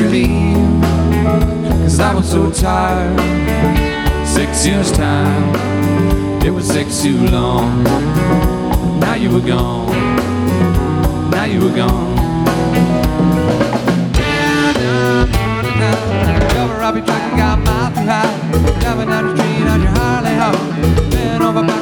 relief, 'cause I was so tired. 6 years time, it was 6 too long. Now you were gone, now you were gone. Cover up your truck and got miles too high. Driving down the street on your Harley Hawk. Bent over back